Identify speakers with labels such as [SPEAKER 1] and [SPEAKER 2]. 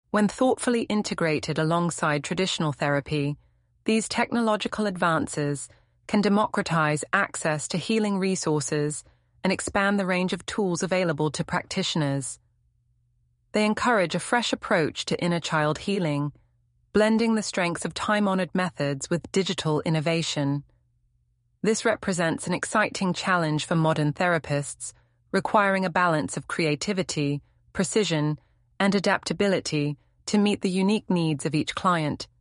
[SPEAKER 1] When thoughtfully integrated alongside traditional therapy, these technological advances can democratize access to healing resources and expand the range of tools available to practitioners. They encourage a fresh approach to inner child healing, blending the strengths of time-honored methods with digital innovation. This represents an exciting challenge for modern therapists, requiring a balance of creativity, precision, and adaptability to meet the unique needs of each client.